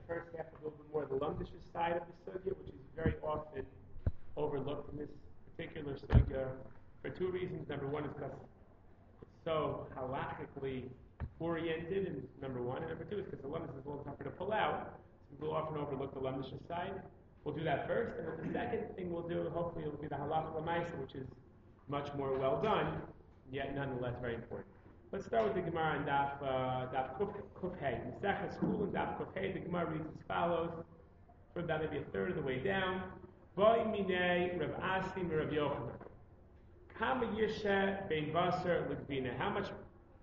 first half a little bit more the lumdisha side of the sugya, which is very often overlooked in this particular sugya for two reasons. Number one is because it's so halachically oriented, and number one. And number two is because the lumdisha is a little tougher to pull out. So we'll often overlook the lumdisha side. We'll do that first, and then the second thing we'll do, hopefully, will be the halacha l'maisa, which is much more well done, yet nonetheless very important. Let's start with the Gemara on Daf Kuf Hey. Mesechus Chulin Daf Kuf Hey. The Gemara reads as follows, from about maybe a third of the way down. Boi minei Rav Asi Rav Yochanan. Kama yishe bein basar l'gvina. How much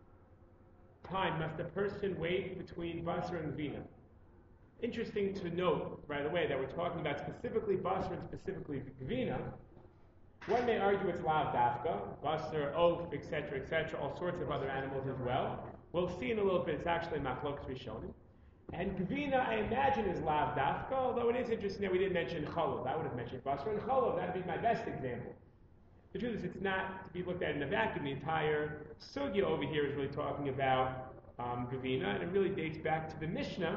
time must a person wait between basar and gvina? Interesting to note, by the way, that we're talking about specifically basar and specifically gvina. One may argue it's lav dafka, basar, oaf, etc., all sorts of other animals as well. We'll see in a little bit, it's actually machlokas rishonim. And gvina, I imagine, is lav dafka, although it is interesting that we didn't mention cholov. I would have mentioned basar and cholov, that would be my best example. The truth is, it's not to be looked at in a vacuum. The entire sugya over here is really talking about gvina, and it really dates back to the Mishnah.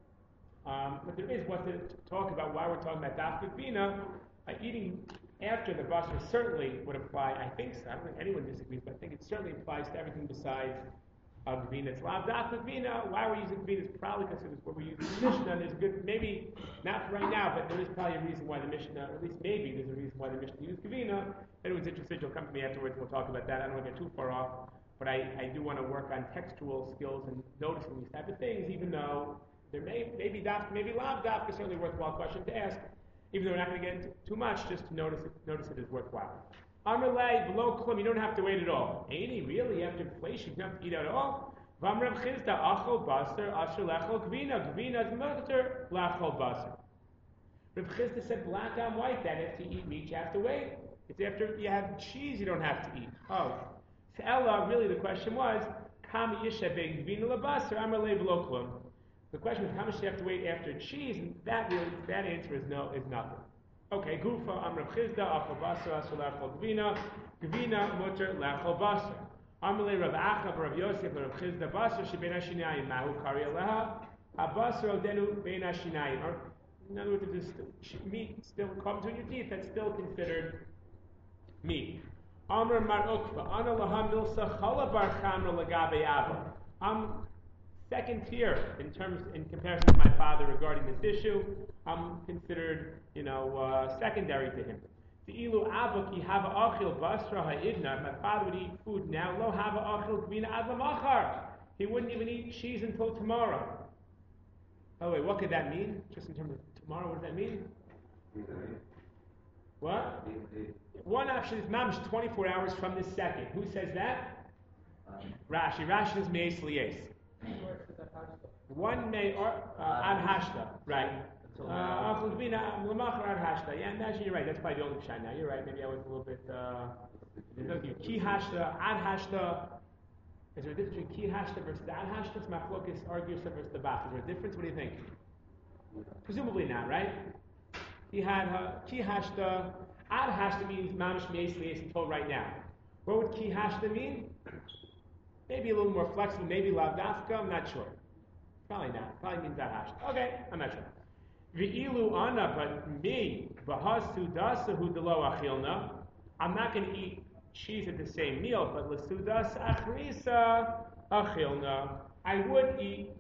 But there is what to talk about why we're talking about dafka gvina. Eating after the basar certainly would apply, I think so. I don't think anyone disagrees, but I think it certainly applies to everything besides gvina. It's lav dafka gvina. Why we're using gvina is probably because it was what we're using the Mishnah, and there's good, maybe not right now, but there is probably a reason why the Mishnah, or at least maybe there's a reason why the Mishnah used gvina. If anyone's interested, you'll come to me afterwards, we'll talk about that. I don't want to get too far off, but I do want to work on textual skills and noticing these type of things, even though there may be dafka, maybe lav dafka, certainly a worthwhile question to ask. Even though we're not going to get into too much, just to notice it is worthwhile. Amalei below klum, you don't have to wait at all. Any really after inflation, you don't have to eat at all. Vam Reb Chizda achol basar asher lechol gvina. Gvina is mutter lechol basar. Reb Chizda said black on white that if you eat meat you have to wait. It's after you have cheese you don't have to eat. Oh, so Ella, really the question was kam yisha bein gvina lebasar amalei below klum. The question is, how much do you have to wait after cheese? And that answer is nothing. Okay, Gufa, Amrav Chizda, Achol Basar, Asur Lachol Gvina, Gvina, Mutter, Lachol Basar. Amalei Rav Achav, Rav Yosef, Rav Chizda, Basar, Sheben HaShinayim, Mahu Kari Aleha, HaBasar Odenu Ben HaShinayim. In other words, if this meat still comes in your teeth, that's still considered meat. Amr Mar Ukva, Ana Laha Milsa, Chala Bar Chamra Lagabe Abba. Second tier in comparison to my father regarding this issue, I'm considered, secondary to him. The ilu abaki hava achil basra ha'idna. My father would eat food now. Lo hava achil gvina ad lamachar. He wouldn't even eat cheese until tomorrow. By the way, what could that mean? Just in terms of tomorrow, what does that mean? What? One option is mamish 24 hours from this second. Who says that? Rashi. Rashi is me'es li'es. One may ad hashta, right? Yeah, imagine you're right. That's probably the only shine now. You're right. Maybe I was a little bit. Ki hashta, ad hashta. Is there a difference between ki hashta versus ad hashta? It's machlokas argues versus the bach. Is there a difference? What do you think? Presumably not, right? Ki hashta, ad hashta means mamish me'es li'es until right now. What would ki hashta mean? Maybe a little more flexible, maybe lav dafka, I'm not sure. Probably not. Probably means that hash. Okay, I'm not sure. V'ilu ana, but me, v'hasu dasahu delo achilna, I'm not going to eat cheese at the same meal, but l'sudas achrisa achilna, I would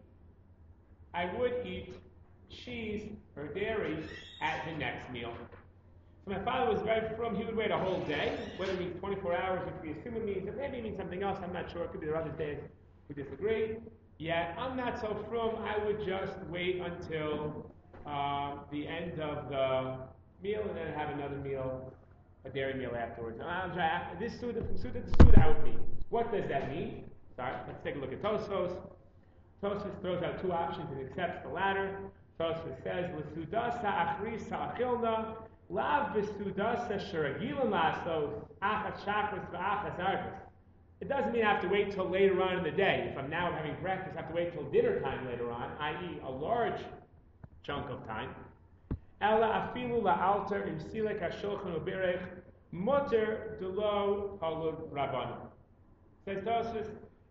eat cheese or dairy at the next meal. So my father was very frum. He would wait a whole day, whether it means 24 hours, which we assume it means, or maybe it means something else. I'm not sure. It could be there are other days we disagree. Yet I'm not so frum. I would just wait until the end of the meal and then have another meal, a dairy meal afterwards. This Suda from Suda to Suda I would mean. What does that mean? Sorry, let's take a look at Tosfos. Tosfos throws out two options and accepts the latter. Tosfos says, "L'sudasa achrisa achilna." Lav b'sudasa sheragilan lasos achas shachris v'achas arvis. It doesn't mean I have to wait till later on in the day. If I'm now having breakfast, I have to wait till dinner time later on, i.e. a large chunk of time. Ela afilu la'alter im silek ha'shulchan u'berech muter delo halud rabbanim. Says Tosfos,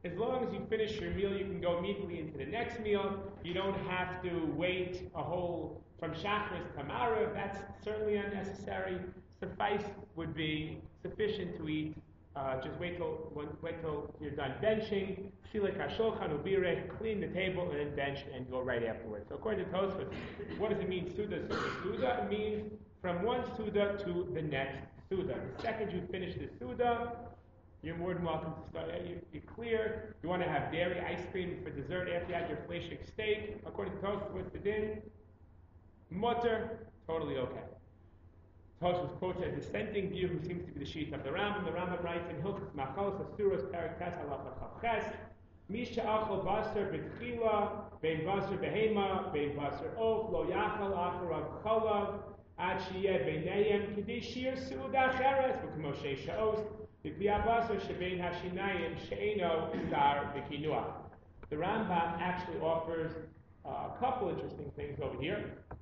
As long as you finish your meal, you can go immediately into the next meal. You don't have to wait a whole, from Shachris to Marav. That's certainly unnecessary. Suffice would be sufficient to eat. Just wait till you're done benching. Silek hashulchan ubirech, clean the table, and then bench and go right afterwards. So according to Tosfos, what does it mean, Suda? Suda, it means from one Suda to the next Suda. The second you finish the Suda, you're more than welcome to start. You're clear. You want to have dairy, ice cream for dessert after you had your fleishik steak. According to Tosfos, what's the din? Mutter, totally okay. Tosfos quotes a dissenting view who seems to be the sheet of the Rambam. The Rambam writes in Hilchos Machalos Asuros Perek Tes Halacha Chavches, Misha Achol Basar B'Tchila Bein Basar Behema Bein Basar Of Lo Yachal Acharav Chalav Ad Sheyeh Beinayim Kedei Shir Suda Cheres V'Kmoshe Shaos V'Kviyah Basar Shebein Hashinayim She'eno Sar V'Kinuach. The Rambam actually offers a couple interesting things over here.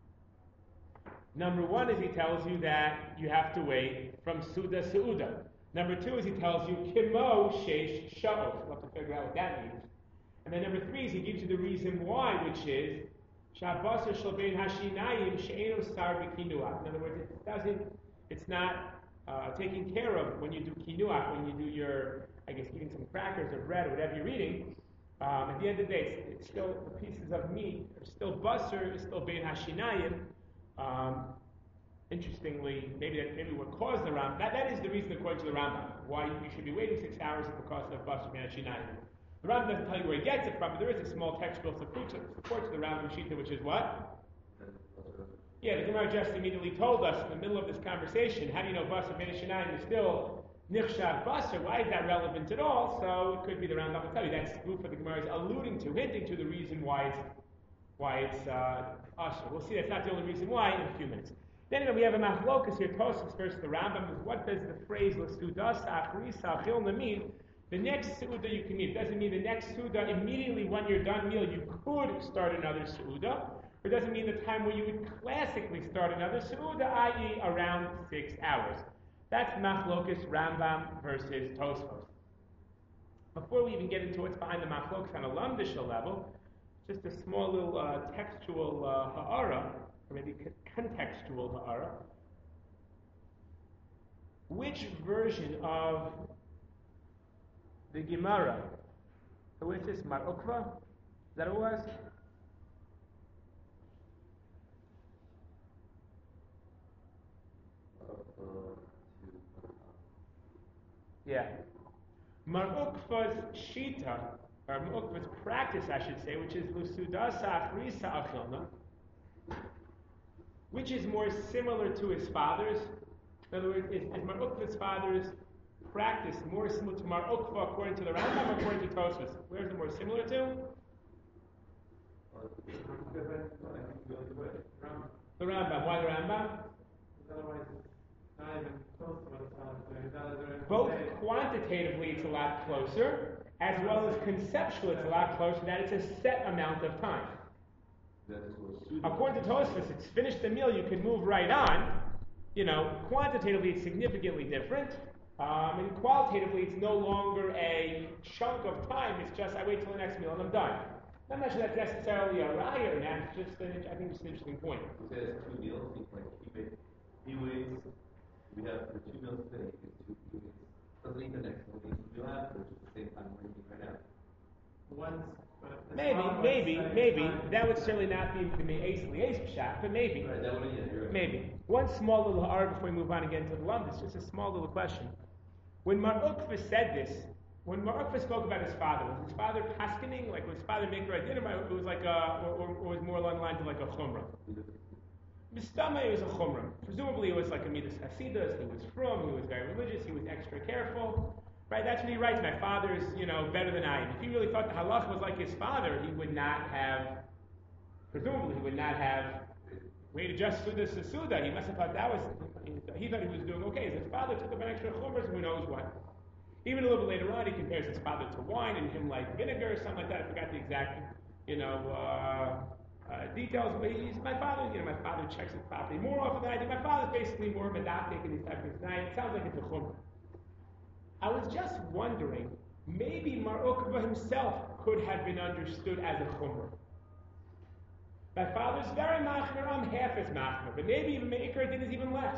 Number one is he tells you that you have to wait from Suda Seuda. Number two is he tells you Kimo Sheish Sha'os. We'll have to figure out what that means. And then number three is he gives you the reason why, which is Shabbos Shel Bein Hashinayim She'eno Sar V'Kinuach. In other words, it's not taken care of when you do kinuach, when you do your, eating some crackers or bread or whatever you're eating. At the end of the day, it's still the pieces of meat, or still basar, it's still Bein Hashinayim. Interestingly, maybe what caused the Rambam, that is the reason according to the Rambam, why you should be waiting 6 hours because of Basar Bein Hashinayim. The Rambam doesn't tell you where he gets it from, but there is a small textual support to the Rambam Shita, which is what? Yeah, the Gemara just immediately told us in the middle of this conversation, how do you know Basar Bein Hashinayim is still Nichshav Basar? Why is that relevant at all? So it could be the Rambam will tell you. That's what the Gemara is alluding to, hinting to the reason why it's Asher. We'll see that's not the only reason why in a few minutes. Then we have a machlokas here, Tosfos versus the Rambam. What does the phrase l'sudas achrisa chilna mean? The next Suda you can eat. It doesn't mean the next Suda immediately when you're done meal you could start another Suda. It doesn't mean the time where you would classically start another Suda, i.e. around 6 hours. That's machlokas Rambam versus Tosfos. Before we even get into what's behind the machlokas on a lamdisha level, just a small little textual ha'ara, or maybe contextual ha'ara. Which version of the Gemara, so what is this, Mar Ukva? Is that what it was? Yeah. Mar Ukva's Shita, or Mar Ukva's practice, I should say, which is Lusudasa Achrisa Achilna, which is more similar to his father's. In other words, is Mar Ukva's father's practice more similar to Mar Ukva according to the Rambam or according to Tosfos? Where is it more similar to? The Rambam. Why the Rambam? Both quantitatively it's a lot closer, as well as conceptually it's a lot closer, that it's a set amount of time. According to Tosfos, it's finished the meal, you can move right on. Quantitatively it's significantly different. And qualitatively it's no longer a chunk of time, it's just I wait till the next meal and I'm done. I'm not sure that's necessarily a raya, and that's just, I think it's an interesting point. He says 2 meals, he can keep it. He waits, we have for 2 meals today, he gets 2 meals. Doesn't eat the next one, he eats the meal after, which is the same time we're eating right now. Maybe. That would certainly not be the ace shot, but maybe. Right, that would, yeah, you're right. Maybe. One small little argument before we move on again to the Lund, it's just a small little question. When Mar Ukva said this, when Mar Ukva spoke about his father, was his father paskening, like was his father making right dinner, it was like or was more along the lines of like a chumrah? Mistama, it was a chumrah. Presumably it was like a midas hasidas, he was frum, he was very religious, he was extra careful. Right, that's what he writes, my father is, better than I am. If he really thought the halach was like his father, presumably he would not have waited just Suda to Suda. He must have thought he thought he was doing okay. His father took up an extra chumras, who knows what. Even a little bit later on, he compares his father to wine and him like vinegar or something like that. I forgot the exact, details. But my father checks his property more often than I do. My father's basically more medactic in these types of things. It sounds like it's a chumrah. I was just wondering maybe Mar Ukva himself could have been understood as a chumrah. My father's very machmer, I'm half as machmer, but maybe Meikar Din is even less.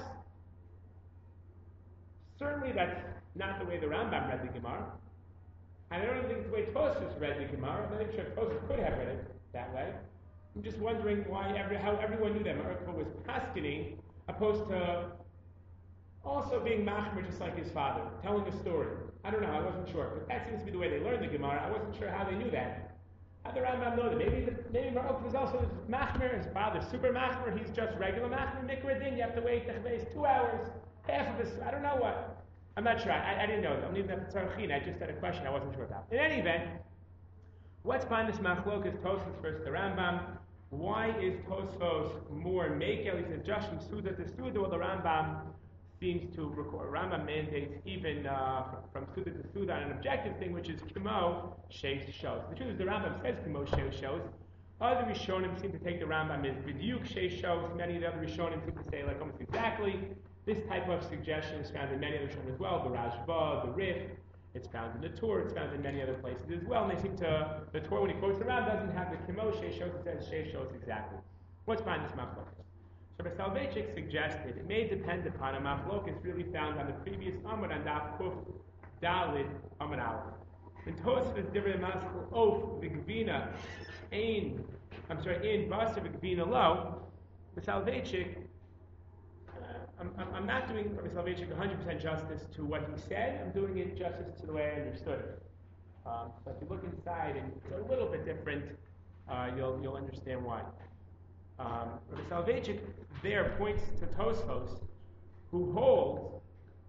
Certainly that's not the way the Rambam read the Gemara. And I don't think it's the way Tosfos read the Gemara. I'm not even sure Tosfos could have read it that way. I'm just wondering how everyone knew that Mar Ukva was paskening, opposed to also being machmer just like his father, telling a story. I don't know, I wasn't sure. But that seems to be the way they learned the Gemara. I wasn't sure how they knew that. How the Rambam know that? Maybe Mar Ukva was also machmer, his father's super machmer, he's just regular machmer. Mikra Din, you have to wait 2 hours, half of his, I don't know what. I'm not sure, I didn't know. I'm leaving that to Tzarachin, I just had a question I wasn't sure about. In any event, what's behind this machlokas Tosfos versus the Rambam? Why is Tosfos more mekel? He says just from Suda to Suda, while the Rambam seems to record. Rambam mandates even from Suda to Suda on an objective thing, which is Kimo Sheish shows. The truth is the Rambam says Kimo Sheish shows. Other Rishonim seem to take the Rambam as B'diuk Sheish shows. Many of the other Rishonim seem to say like almost exactly. This type of suggestion is found in many other Rishonim as well. The Rashba, the Rif. It's found in the Torah. It's found in many other places as well. And they seem to, the Torah when he quotes the Rambam doesn't have the Kimo Sheish shows. It says Sheish shows exactly. What's behind this machlokas? Rabbi Soloveitchik suggested it may depend upon a machlokas really found on the previous Amud on Daf Kuf Dalid Amud Aleph. In Tosfos Divrei Maskul Of V'Gvina in Basar V'Gvina Lo, Rabbi Soloveitchik, I'm not doing Rabbi Soloveitchik 100% justice to what he said. I'm doing it justice to the way I understood it. So if you look inside and it's a little bit different, you'll understand why. Rabbi Soloveitchik there points to Tosfos, who holds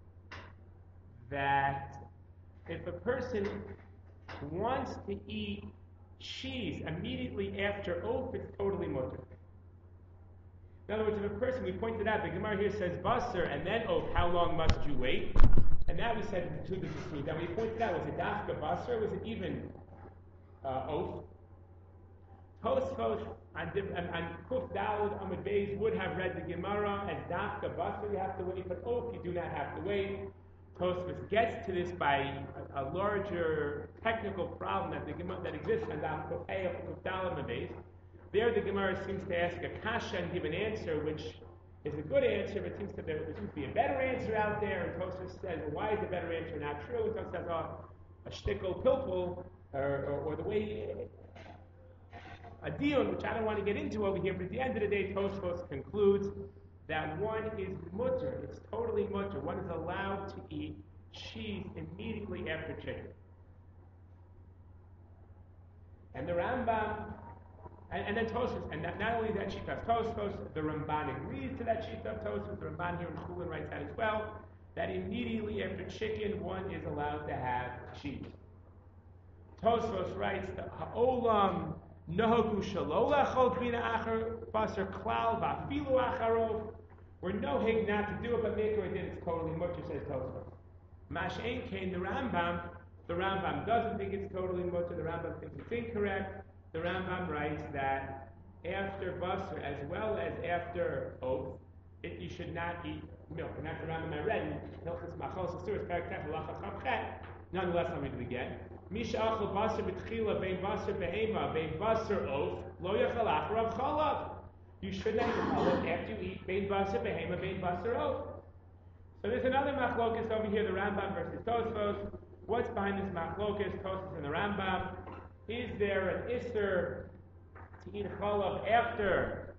that if a person wants to eat cheese immediately after oath, it's totally mutter. In other words, if a person, we pointed out, the Gemara here says basar and then oath, how long must you wait? And that we said in the two. Then we pointed out, was it dafka basar or was it even oath? Tosfos on Kuf Daled Amud Beis would have read the Gemara as dafka basar, you have to wait, but oath you do not have to wait. Tosfos gets to this by a larger technical problem that exists on Daf Kuf Daled Amud Beis. There the Gemara seems to ask a kasha and give an answer, which is a good answer, but there seems to be a better answer out there. And Tosfos says, well, why is the better answer not true? And Tosfos says, a shtickle pilpul, or the way, a deal, which I don't want to get into over here, but at the end of the day, Tosfos concludes that one is mutter, it's totally mutter. One is allowed to eat cheese immediately after chicken. And the Rambam, and then Tosfos, and not only that Shita Tosfos, the Ramban agrees to that Shita Tosfos. The Ramban here in Chulin writes that as well, that immediately after chicken, one is allowed to have cheese. Tosfos writes, Ha'olam nohagu shelo lachol gvina acher basar klal va'afilu acharov. We're no hig not to do it, but Meikar Din is totally mutter, says Tosfos. Mash'en came the Rambam doesn't think it's totally mutter, the Rambam thinks it's incorrect. The Rambam writes that after basar as well as after oath, you should not eat milk. And that's the Rambam I read in Hilchos Machos Asuros Perek Tet Halacha Chav Chet. Nonetheless, I'll read it again. Misha achol basar b'tchila bein basar behema bein basar oath lo yachal acharav chalav. You should not eat chalav after you eat bein basar behema bein basar oath. So there's another machlokas over here, the Rambam versus Tosfos. What's behind this machlokas, Tosfos and the Rambam? Is there an isser to eat chalav after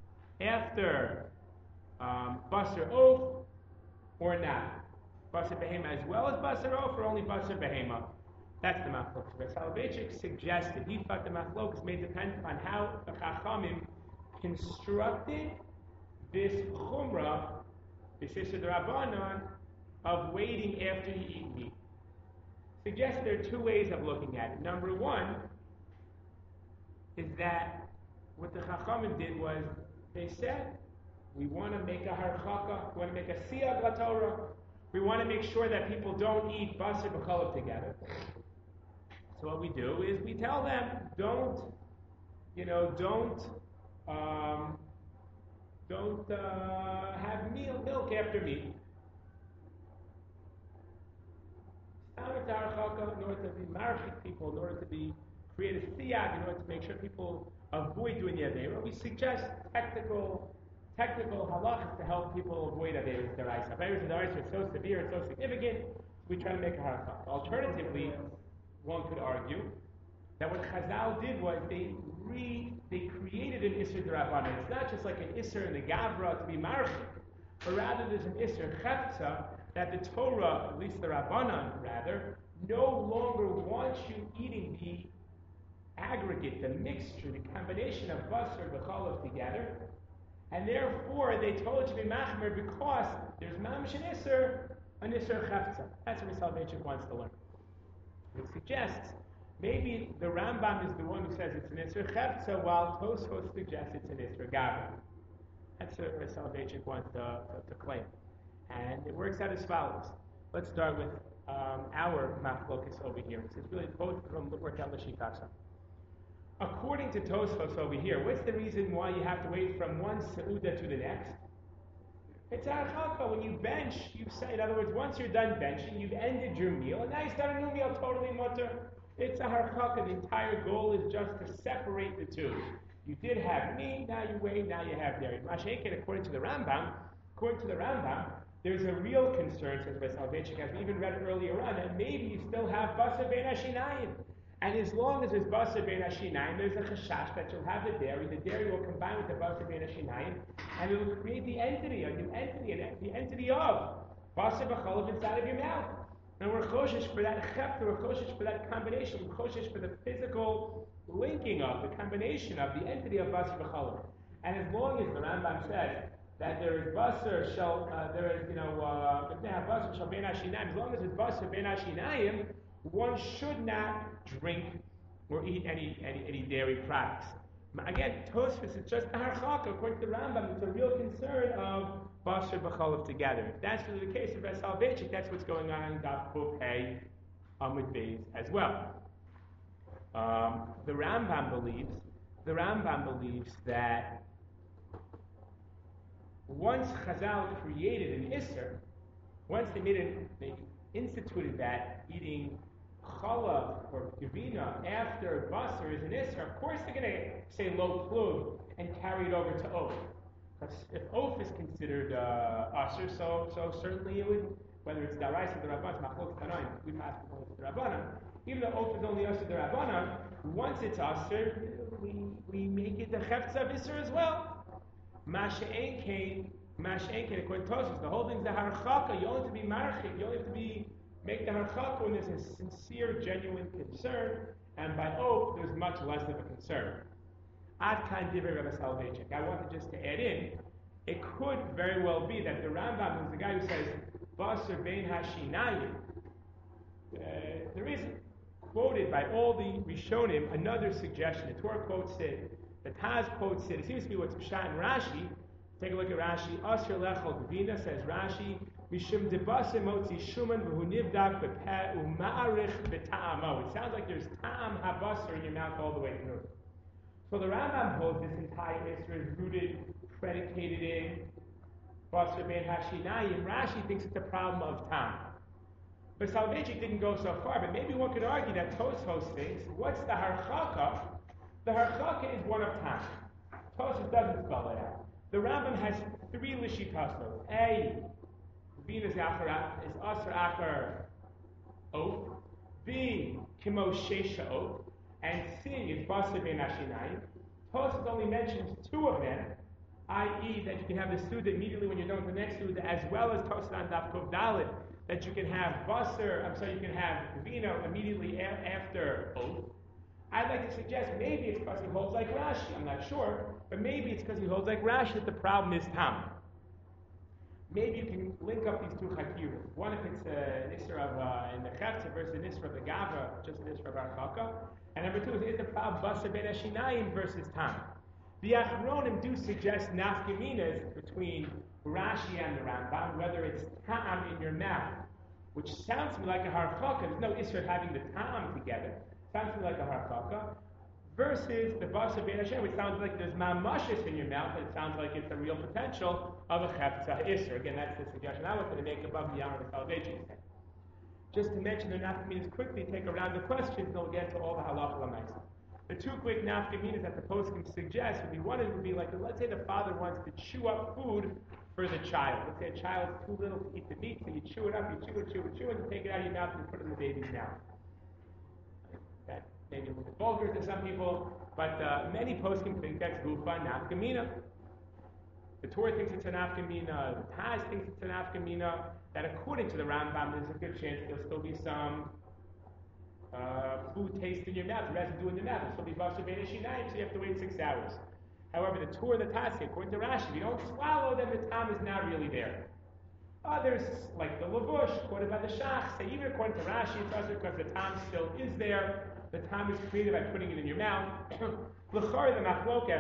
basar oath or not? Basar behema as well as basar oath, or only basar behema? That's the machlokas. Rabbi Soloveitchik suggested he thought the machlokas may depend upon how the Chachamim constructed this chumrah, this isser d'Rabbanan, of waiting after you eat meat. Suggests there are two ways of looking at it. Number one is that what the Chachamim did was they said, we want to make a harchaka, we want to make a siyag laTorah, we want to make sure that people don't eat basar b'chalav together. So what we do is we tell them, don't have milk after meat. Not with harchaka, in order to be marchik people, in order to create a siyag, in order to make sure people avoid doing the avera. We suggest technical halachas to help people avoid averas deraisa. Averas deraisa are so severe, it's so significant. We try to make a harchaka. Alternatively, one could argue that what Chazal did was they created an Isser D'Rabbanan. It's not just like an Isser in the Gavra to be marchik, but rather there's an Isser Chefza that the Torah, at least the Rabbanan rather, no longer wants you eating the aggregate, the mixture, the combination of basar and cholov together, and therefore they told you to be machmer because there's mamish an Isser Chefza. That's what Soloveitchik wants to learn. It suggests maybe the Rambam is the one who says it's an Isser Chefza, while Tosfos suggests it's an Isser Gavra. That's what Soloveitchik wants to claim. And it works out as follows. Let's start with our machlokas over here. It's really both of them work out l'shitasa. According to Tosfos over here, what's the reason why you have to wait from one seuda to the next? It's harchaka. When you bench, you say, in other words, once you're done benching, you've ended your meal, and now you start a new meal, totally mutter. It's a harchaka. The entire goal is just to separate the two. You did have meat, now you wait, now you have dairy. Masha'eken, according to the Rambam, there's a real concern, says by Soloveitchik, as we even read earlier on, that maybe you still have basar bein hashinayim. And as long as there's basar bein hashinayim, there's a chashash that you'll have the dairy will combine with the basar bein hashinayim, and it will create a new entity, the entity of basar b'cholov inside of your mouth. And we're choshesh for that chepta, we're choshesh for that combination, we're choshesh for the physical linking of, the combination of the entity of basar b'cholov. And as long as the Rambam says that there is basar shall, basar shall bein hashinayim, as long as it's basar bein hashinayim, one should not drink or eat any dairy products. Again, Tosfos is just a harchaka. According to the Rambam, it's a real concern of basar b'cholov together. If that's really the case of Soloveitchik, that's what's going on in Daf Kuf Hey Amud Beis as well. The Rambam believes that once Chazal created an Isser, once they instituted that eating chalav or gavina after basar is an Isser, of course they're going to say lo klug and carry it over to oath. Because if oath is considered asr, so certainly it would, whether it's daraisa or rabbanan, machlok tanaim, we pass the rabbanan. Even though oath is only asr the rabbanan, once it's asr, we make it the chefza of Isser as well. Masha'en came, according to Tosfos, the whole thing's the harchaka. You only have to be marchik, you only have to make the harchaka when there's a sincere, genuine concern, and by oath, there's much less of a concern. Ad kan divrei Rabbi Soloveitchik. I wanted just to add in, it could very well be that the Rambam, who's the guy who says, basar bein hashinayim, there is quoted by all the Rishonim another suggestion. The Torah quotes it, the Taz quotes it. It seems to be what's Pshat in Rashi. Take a look at Rashi. Asher lechol gavina, says Rashi, mishum debasar motzi shuman v'hu nivdak b'peh u'ma'arich b'ta'amo. It sounds like there's ta'am habasar in your mouth all the way through. So the Rambam holds this entire Isser is rooted, predicated in basar bein hashinayim. Rashi thinks it's a problem of ta'am. But Soloveitchik didn't go so far, but maybe one could argue that Tosfos thinks, what's the harchaka? The harchaka is one of ta'am. Tosfos doesn't spell it out. The Rambam has three lishitasos. A, Bina is asr achar oath. B, kimo sheisha oath. And C is basar bein hashinayim. Tosfos only mentions two of them, i.e. that you can have the suda immediately when you're done with the next suda, as well as Tosfos on Daf Kuf Dalet, that you can have you can have vino immediately after oath. I'd like to suggest maybe it's because he holds like Rashi. I'm not sure, but maybe it's because he holds like Rashi that the problem is tam. Maybe you can link up these two chakiras. One, if it's an Isra of in the Chetza versus an Isra of the Gavra, just an Isra of Archaka. And number two is the problem basar bein hashinayim versus tam. The Achronim do suggest nafkaminas between Rashi and the Rambam, whether it's ta'am in your mouth, which sounds to me like a harchaka. There's no Isra of having the ta'am together. Sounds to me like a harchaka. Versus the basar bein hashinayim, which sounds like there's mamashis in your mouth, and it sounds like it's a real potential of a chepza Isra. Again, that's the suggestion I was going to make above the Yamar of Soloveitchik. just to mention the nafkaminas quickly, take around the questions, then we'll get to all the halacha l'maisa. The two quick nafkaminas that the poskim suggest would be, one would be like, let's say the father wants to chew up food for the child. Let's say a child's too little to eat the meat, so you chew it up, you chew it, and you take it out of your mouth and you put it in the baby's mouth. That may be a little bit vulgar to some people, but many poskim think that's gufa nafkamina. The Torah thinks it's an nafkamina, the Taz thinks it's an nafkamina, that according to the Rambam, there's a good chance there'll still be some food taste in your mouth, residue in your mouth. It'll still be basar bein hashinayim, so you have to wait 6 hours. However, the Torah and the Taz, according to Rashi, if you don't swallow, then the tam is not really there. Others, like the Lavush, quoted by the Shach, say even according to Rashi, it's also because the tam still is there. The tam is created by putting it in your mouth. L'char, the machlokas,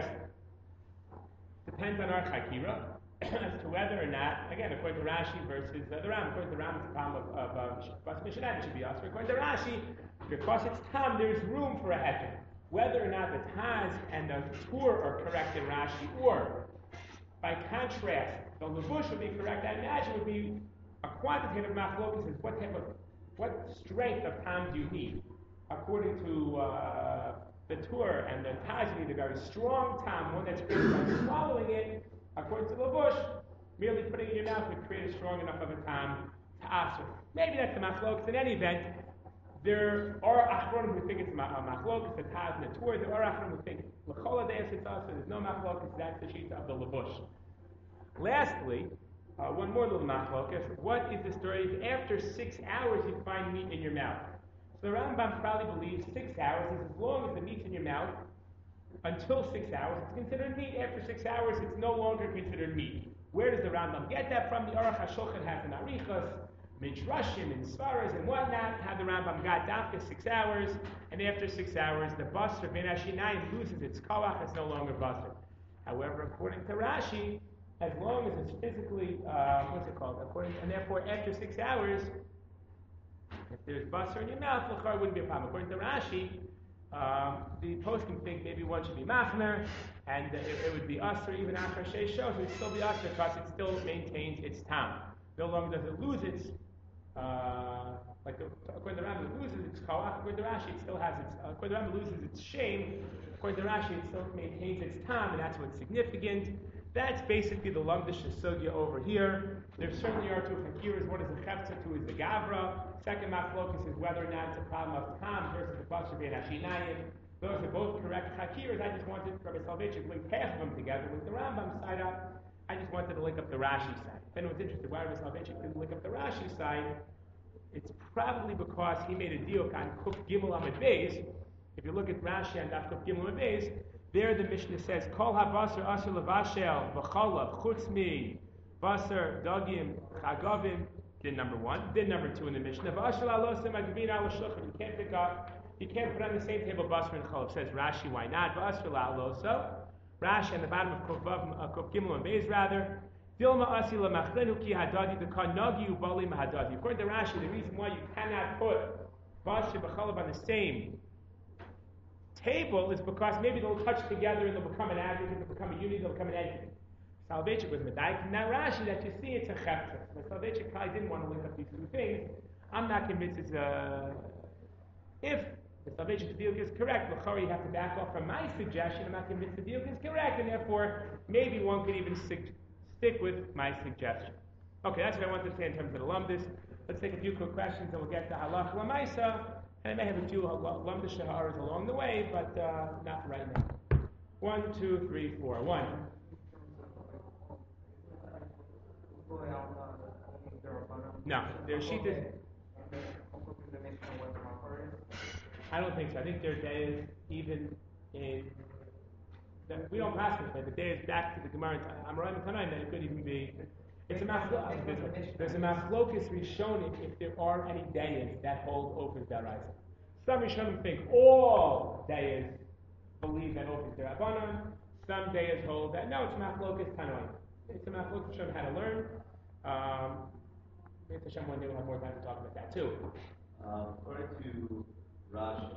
depends on our chakira as to whether or not, again, according to Rashi versus the Ram. According to the Ram, it's a tam of Bas Mishnah, it should be us. According to Rashi, because it's tam, there's room for a heter. Whether or not the Taz and the Tur are correct in Rashi, or by contrast, the Lavush would be correct, I imagine would be a quantitative machlokas is what strength of tam do you need? According to the Tur and the Taz, you need a very strong tam, one that's created by swallowing it. According to Lavush, merely putting it in your mouth would create a strong enough of a tam to asr. Maybe that's the machlokas. In any event, there are achronim who think it's machlokas, the Taz and the Tur. There are achronim who think l'chol hadayos it's asr. There's no machlokas. That's the shita of the Lavush. Lastly, one more little machlokas. What is the story? If after 6 hours you find meat in your mouth. So the Rambam probably believes 6 hours is as long as the meat's in your mouth. Until 6 hours, it's considered meat. After 6 hours, it's no longer considered meat. Where does the Rambam get that from? The Aruch HaShulchan has an Arichas, Midrashim, and Svaras, and whatnot. How the Rambam got after 6 hours, and after 6 hours, the basar bein hashinayim loses its koach. It's no longer basar. However, according to Rashi, as long as it's physically, and therefore after 6 hours, if there's basar in your mouth, l'char wouldn't be a problem. According to Rashi, the poskim think maybe one should be machmer, and it would be usher even after sheish shows. It would still be usher because it still maintains its tam. No longer does it lose its, according to Rambam, it loses its koach. According to Rashi, it still has its. According to Rambam, it loses its shame. According to Rashi, it still maintains its tam, and that's what's significant. That's basically the Lamdish Sugya over here. There certainly are two fakiras. One is the Chefza, two is the Gavra. Second machlokus is whether or not it's a problem of tam versus the basar bein hashinayim. Those are both correct fakiras. I just wanted Rabbi Soloveitchik to link half of them together with the Rambam side up. I just wanted to link up the Rashi side. If anyone's interested why Rabbi Soloveitchik didn't link up the Rashi side, it's probably because he made a deal on Kuf Gimel Amud Beis. If you look at Rashi and Kuf Gimel Amud Beis, there the Mishnah says, Kol ha-basar asher levashel v'cholav chutz mi basar dagim chagavim. Din number 1. Din number 2 in the Mishnah. V'asher la'alosim agvin ala shulchan. You can't put on the same table basar and cholav. Says Rashi, why not? V'asher la'aloso. Rashi on the bottom of Kuf Gimel Amud Beis rather. Dilma asi lamachlenu ki hadadi v'kan nagi ubalim hadadi. According to Rashi, the reason why you cannot put basar v'cholav on the same table is because maybe they'll touch together and they'll become an aggregate, they'll become a unit, they'll become an entity. Soloveitchik was medayik from that Rashi that you see it's a chefta. Now Soloveitchik probably didn't want to link up these two things. I'm not convinced it's a. If the Soloveitchik's deal is correct, l'chari you have to back off from my suggestion. I'm not convinced the deal is correct, and therefore maybe one could even stick with my suggestion. Okay, that's what I wanted to say in terms of the lumdis. Let's take a few quick questions and we'll get to halach l'maisa. And I may have a few Lamda Shaharas along the way, but not right now. 1, 2, 3, 4. 1. No, their sheet is. I don't think so. I think their day is even in. We don't pass this, but the day is back to the Gemara. I'm right in tonight that it could even be. It's a machlokas. There's a machlokas Rishonim if there are any days that hold Ofis Daraisa. Some Rishonim think all days believe that Ofis Darabanan. Some days hold that no, it's machlokas Tanoi. It's a machlokas Rishonim how to learn. Maybe Hashem one day we'll have more time to talk about that too. According to Rashi,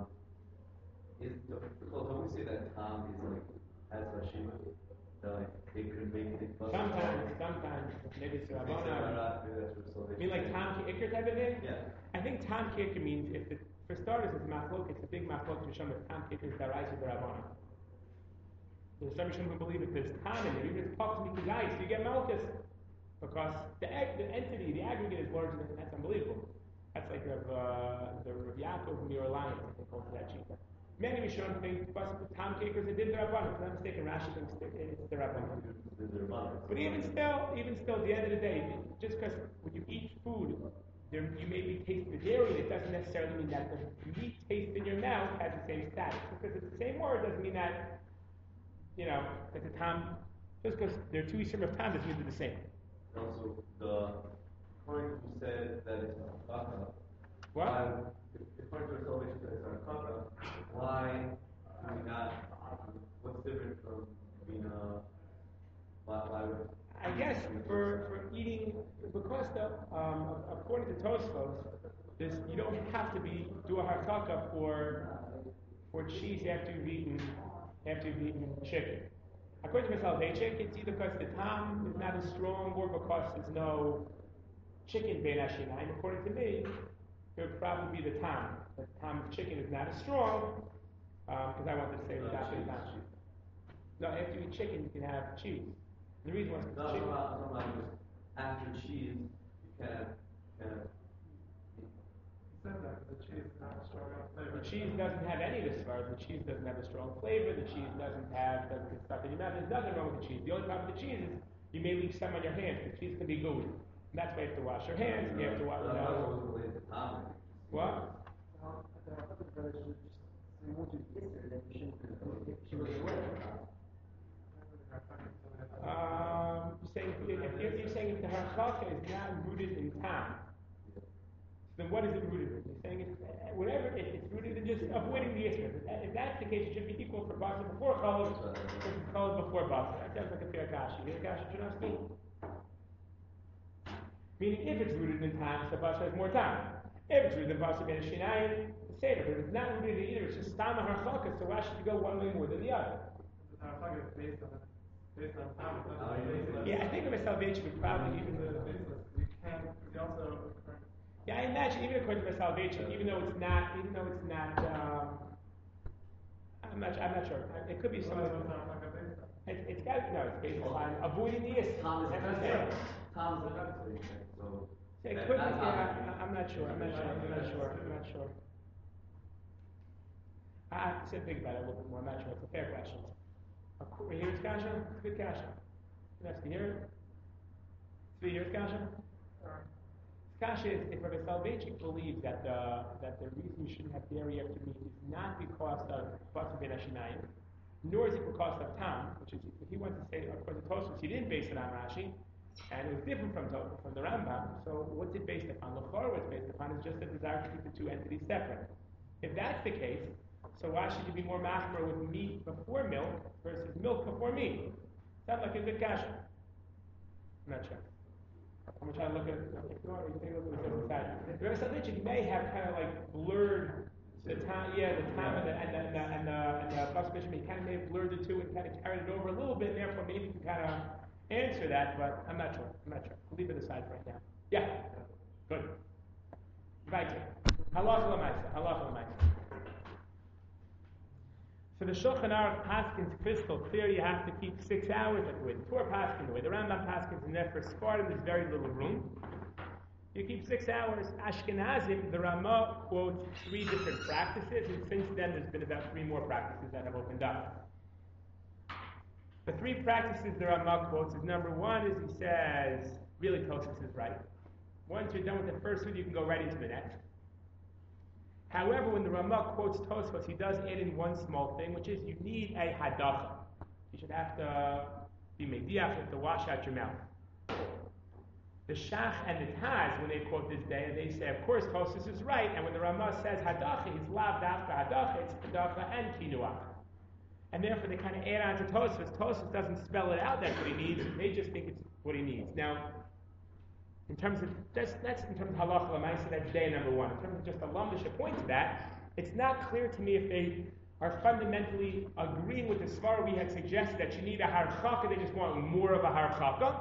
don't we say that Tom is like has Rashi? they could make it. Sometimes, maybe it's Rabbanah. I mean, like Tam Ki'ikr type of thing? Yeah. I think Tam Ki'ikr means, for starters, it's machlok, it's a big machlok to Rishon, if Tam Ki'ikr is Daraisa or Rabbanah. There's some Rishon who believe if there's Tam in there, even if it's Pachas Mikazayis, you get Malchus. Because the entity, the aggregate is larger than, that's unbelievable. That's like the Rav Yaakov from your alliance, I think, holds that cheetah. Many Rishonim think, but Tam Ki'ikr is a din Rabbanah. If I'm not mistaken, Rashi thinks it's the Rabbanah. But even still, at the end of the day, just because when you eat food, you may be tasting the dairy, it doesn't necessarily mean that the meat taste in your mouth has the same status. Because it's the same word doesn't mean that, that the tam, just because there are two Yisrim of tam doesn't mean they're the same. Also, according to who said that it's a kaka, what? According to our salvation that it's a kaka, why do we not, what's different from being a, why would I guess for eating, because according to Tosfos, you don't have to do a harkaka for cheese after you've eaten chicken. According to Salvation, it's either because the tam is not as strong or because there's no chicken ben ashinaim. According to me, it would probably be the tam. The tam of chicken is not as strong, because I wanted to say without the tam. No, after you eat chicken, you can have cheese. The reason why it's chicken. After cheese, you can the cheese is not a strong enough flavor. The cheese doesn't have any of this flavor. The cheese doesn't have a strong flavor. The cheese doesn't get stuck in your mouth. There's nothing wrong with the cheese. The only problem with the cheese is you may leave some on your hands. The cheese can be gooey. And that's why you have to wash your hands. You have to wash. What? You're saying if the harchaka is not rooted in tam, then what is it rooted in? You're saying it's rooted in just avoiding the isra. If that's the case, it should be equal for basa before challah versus challah before basa. That sounds like a fair kasha. You hear kasha, Janowski? Meaning, if it's rooted in time, so basa has more time. If it's rooted in basa ben shinayim, the same. But if it's not rooted in either, it's just stama harchaka. So why should you go one way more than the other? The harchaka is based on time. Yeah, I think of a salvation would probably even the basis. You also. Yeah, I imagine even according to my salvation, even though it's not, I'm not sure. It could be something. It's got it's based on avoiding the is. Tom's a nut, so. It could be. Yeah, I'm not sure. I have to think about it a little bit more. I'm not sure. It's a fair question. Here's kasha. It's a good kasha. That's the hear. 3 years kasha. Kasha is if Rabbi Soloveitchik believes that the reason you shouldn't have dairy after meat is not because of basa ben hashinayim, nor is it because of tam, which is if he wants to say according to Tosfos, he didn't base it on Rashi, and it was different from the Rambam. So what's it based upon? L'chor, what's based upon is just a desire to keep the two entities separate. If that's the case, so why should you be more machmer with meat before milk versus milk before meat? Sounds like a good kasha. I'm not sure. I'm trying to look at Rabbi Soloveitchik may have kind of like blurred the time, and the basa bisham. He kind of may have blurred the two and kind of carried it over a little bit, and therefore maybe you can kind of answer that, but I'm not sure. We'll leave it aside for right now. Yeah, good. Right. Halacha l'maisa. So the Shulchan Aruch Paskins crystal clear you have to keep 6 hours, like the way the Torah Paskins, the way the Rambam Paskins, and therefore Sfardim there's very little room. You keep 6 hours. Ashkenazim, the Ramah quotes 3 different practices, and since then there's been about 3 more practices that have opened up. The 3 practices the Ramah quotes is number 1 is he says, really Tosfos is right. Once you're done with the first food, you can go right into the next. However, when the Ramah quotes Tosfos, he does add in one small thing, which is you need a hadacha. You should have to be mediach, you have to wash out your mouth. The Shach and the Taz, when they quote this day, they say, of course, Tosfos is right, and when the Ramah says hadacha, it's lav dafka hadacha, it's hadacha and kinuach. And therefore, they kind of add on to Tosfos. Tosfos doesn't spell it out, that's what he needs, they just think it's what he needs. Now, in terms of that's in terms of halacha l'maisa, that's day number 1. In terms of just a lumdish point to that, it's not clear to me if they are fundamentally agreeing with the svara we had suggested that you need a harchaka, they just want more of a harchaka.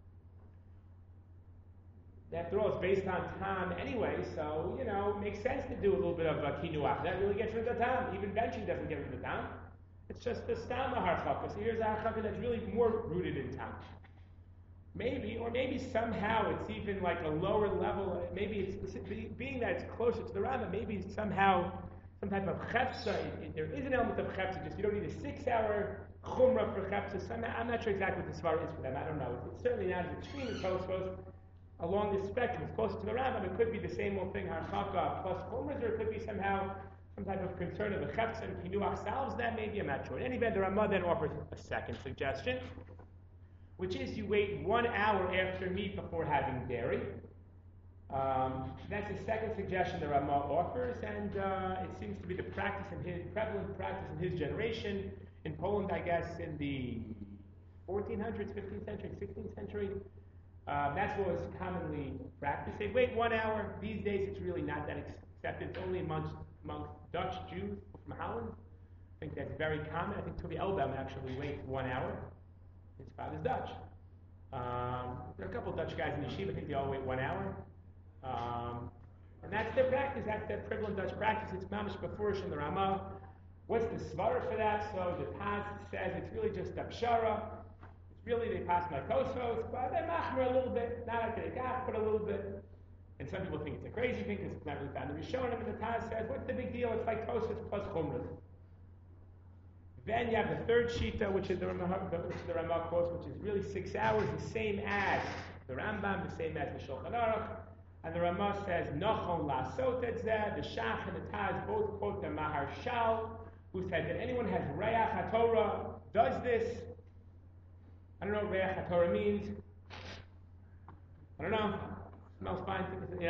After all, it's based on time anyway, so, it makes sense to do a little bit of kinuach. That really gets rid of the time. Even benching doesn't get rid of the time. It's just the stam harchaka. So here's a harchaka that's really more rooted in time. Maybe somehow it's even like a lower level. Maybe it's being that it's closer to the Rambam. Maybe somehow some type of chefsa. There is an element of chefsa. Just you don't need a 6-hour chumrah for chefsa. Somehow I'm not sure exactly what the svara is for them. I don't know. It's certainly not as extreme as Tosfos. Along this spectrum, it's closer to the Rambam. It could be the same old thing, harchaka plus chumras, or it could be somehow some type of concern of the chefsa and kinuach solves that. Maybe I'm not sure. In any event, the Ramah then offers a second suggestion, which is you wait 1 hour after meat before having dairy. That's the second suggestion the Ramah offers, and it seems to be the prevalent practice in his generation. In Poland, I guess, in the 1400s, 15th century, 16th century. That's what was commonly practiced. They wait 1 hour. These days, it's really not that accepted. It's only amongst Dutch Jews from Holland. I think that's very common. I think Tuvi Elbaum actually waits 1 hour. His father's Dutch. There are a couple of Dutch guys in yeshiva. I think they all wait 1 hour. And that's their practice. That's their prevalent Dutch practice. It's mamish befurish in the Ramah. What's the svara for that? So the Taz says it's really just a pshara. It's really they pass like Tosfos, but they machmer a little bit. Not like they got, but a little bit. And some people think it's a crazy thing because it's not really found in Rishonim. And the Taz says, what's the big deal? It's like Tosfos plus chumras. Then you have the third shita, which is the Ramah quotes, which is really 6 hours, the same as the Rambam, the same as the Shulchan Aruch. And the Ramah says, Nachon la'asot et zeh. The Shach and the Taz both quote the Maharshal, who said that anyone who has Reach HaTorah does this. I don't know what Reach HaTorah means. I don't know. Smells fine,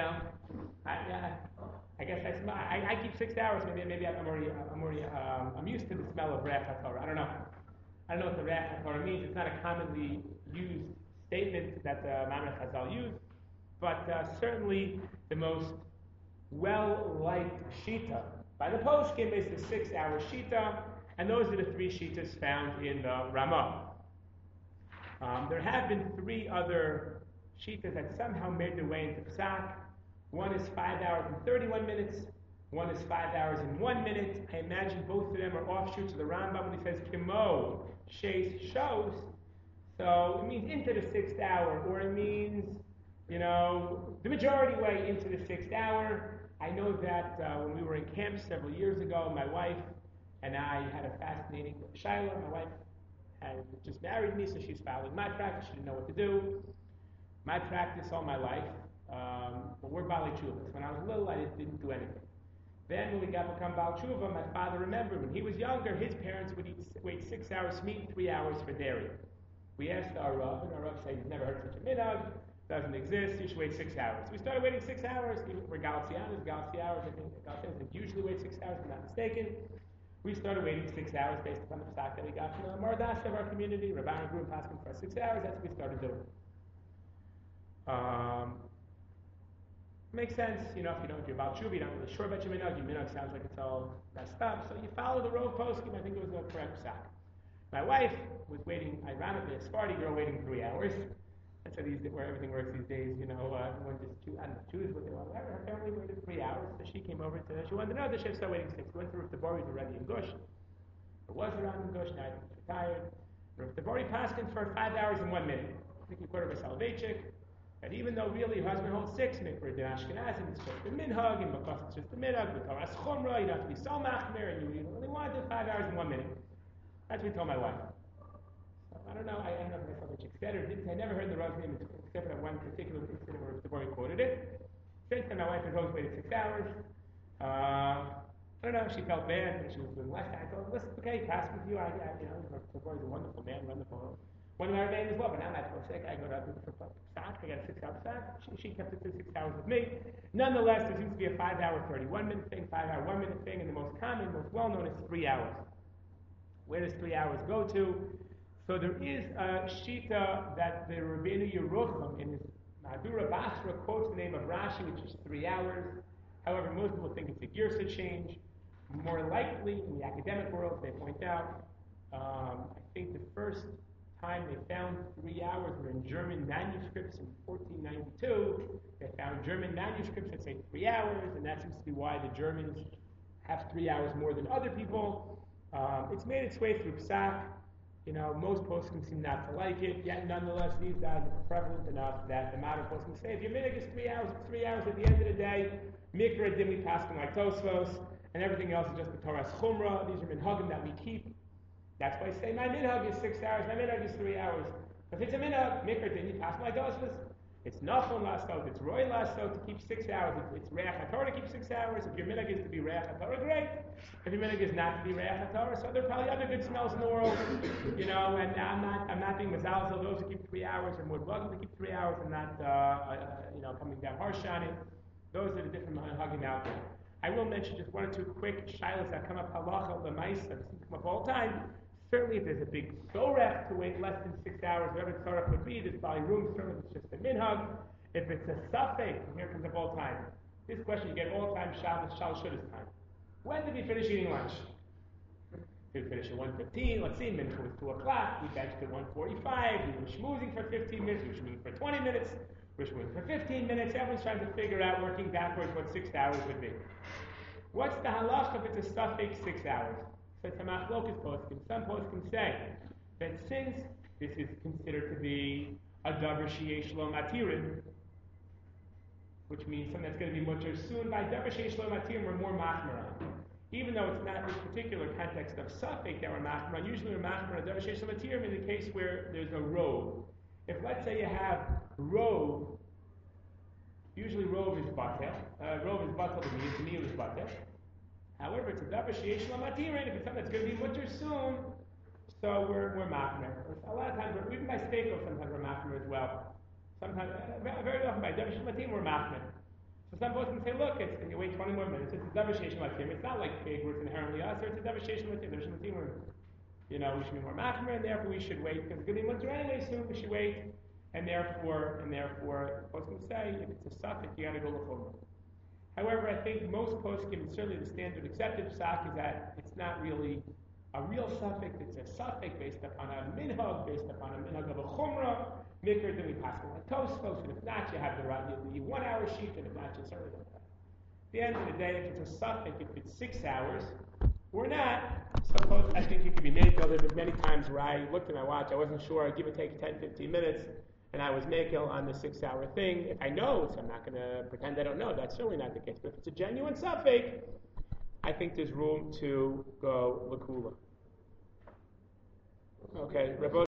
I guess I keep 6 hours. Maybe I'm used to the smell of Reach HaTorah. I don't know what the Reach HaTorah means. It's not a commonly used statement that the Mamre Chazal used, but certainly the most well-liked shita by the poskim is the 6-hour shita, and those are the 3 shitas found in the Ramah. There have been 3 other shitas that somehow made their way into Psak. One is 5 hours and 31 minutes. One is 5 hours and 1 minute. I imagine both of them are offshoots of the Rambam when he says Kimo, Shais, shows. So it means into the 6th hour, or it means, the majority way into the 6th hour. I know that when we were in camp several years ago, my wife and I had a fascinating Shiloh. My wife had just married me, so she's following my practice. She didn't know what to do. My practice all my life. But we're Bali Chuvas. When I was little, I didn't do anything. Then when we got to become Baal Tshuva, my father remembered when he was younger, his parents would wait 6 hours for meat and 3 hours for dairy. We asked our Rav, and our Rav said, he's never heard such a minhag, doesn't exist, you should wait 6 hours. We started waiting 6 hours, even for Galcianas, I think usually wait 6 hours, if I'm not mistaken. We started waiting 6 hours based upon the stock that we got from the Mardas of our community. Rabban grew and Paskin for 6 hours, that's what we started doing. Makes sense, if you're about Tshuva, you're not really sure about your minhag sounds like it's all messed up, so you follow the road poskim. I think it was the correct psak. My wife was waiting, ironically, a Sephardi girl waiting 3 hours. That's where everything works these days, everyone just choose what they want. Her family waited 3 hours, so she came over she wanted to know that she had to start waiting 6. We went to Rav Tabori's already in Gush. It was around in Gush, now he's retired. Rav Tabori Paskin for 5 hours and 1 minute. I think he quoted by Soloveitchik. And even though really your husband holds 6 mikvah in Ashkenazim, it's just the minhag, and because it's just the minhag, with Taras Chumrah, you don't have to be so machmir, and you only want to do 5 hours and 1 minute. That's what we told my wife. So I don't know if Soloveitchik said or didn't. I never heard the Rav's name except for that one particular incident where the boy quoted it. Since then, my wife has always waited 6 hours. I don't know, she felt bad when she was doing less. I told her, listen, okay, pass with you. The boy's a wonderful man, wonderful. One of our name as well, but now I'm not so sick. I go to stock. I got a 6 hour stock. She kept it to 6 hours with me. Nonetheless, there seems to be a 5 hour, 31 minute thing, 5 hour, 1 minute thing, and the most common, most well known is 3 hours. Where does 3 hours go to? So there is a shita that the Rabbeinu Yerucham in his Madura Basra quotes the name of Rashi, which is 3 hours. However, most people think it's a girsa change. More likely, in the academic world, they point out, I think the first time they found 3 hours were in German manuscripts in 1492. They found German manuscripts that say 3 hours, and that seems to be why the Germans have 3 hours more than other people. It's made its way through Psak. Most poskim seem not to like it, yet nonetheless, these guys are prevalent enough that the modern poskim say, if your minhag is 3 hours, it's 3 hours at the end of the day. Mikra dimly paskin like Tosfos, and everything else is just the Torah's chumrah. These are minhagim that we keep. That's why I say my minhag is 6 hours, my minhag is 3 hours. If it's a minhag, mikra dimly paskin like Tosfos. It's nachon lasot, it's roy lasot to keep 6 hours. It's reach haTorah to keep 6 hours. If your minhag is to be reach haTorah, great. If your minhag is not to be reach haTorah, so there are probably other good smells in the world, And I'm not being mezalzel. Those who keep 3 hours are more welcome to keep 3 hours and not, coming down harsh on it. Those are the different minhagim out there. I will mention just one or two quick shilas that come up halacha l'maisa. This come up all the time. Certainly, if there's a big sorech to wait less than 6 hours, whatever the sorech would be, there's probably room. Certainly, if it's just a minhag. If it's a safek, here comes up all the time. This question you get all the time, Shabbos, Shudas time. When did we finish eating lunch? Did we finish at 1:15? Let's see, mincha was 2 o'clock. We benched at 1:45. We were schmoozing for 15 minutes. We were schmoozing for 20 minutes. We were schmoozing for 15 minutes. Everyone's trying to figure out, working backwards, what 6 hours would be. What's the halacha if it's a safek 6 hours? So it's a machlokas poskim. Some poskim say that since this is considered to be a davar sheyesh lo matirin, which means something that's going to be mutter soon, by davar sheyesh lo matirin we're more machmer on. Even though it's not this particular context of safek that we're machmer on, usually we're machmer on davar sheyesh lo matirin in the case where there's a rove. If let's say you have rove, usually rove is batel. Rove is batel, the meal is batel. However, it's a davar sheyesh lo matirin. If it's something that's going to be mutter soon, so we're machmer. A lot of times, even by steiko, sometimes we're machmer as well. Sometimes, very often by davar sheyesh lo matirin, we're machmer. So some folks can say, look, and you wait 20 more minutes. It's a davar sheyesh lo matirin. It's not like pig where it's inherently us, or it's a davar sheyesh lo matirin. Davar sheyesh lo matirin, we should be more machmer, and therefore we should wait because it's going to be mutter anyway soon. We should wait, and therefore, folks can say if it's a safek, you got to go l'chumrah. However, I think most poskim, certainly the standard accepted psak, is that it's not really a real suffix. It's a suffix based upon a minhag of a chumrah. Mikra then we pass it like Tosfos, and if not, you have the 1 hour sheet, and if not, you certainly don't have. At the end of the day, if it's a suffix, if it's 6 hours, or not, suppose I think you could be makel. There have been many times where I looked at my watch, I wasn't sure, give or take 10, 15 minutes, and I was makel on the 6 hour thing. If I know, so I'm not going to pretend I don't know. That's certainly not the case. But if it's a genuine suffix, I think there's room to go l'kula. Okay, Rabbi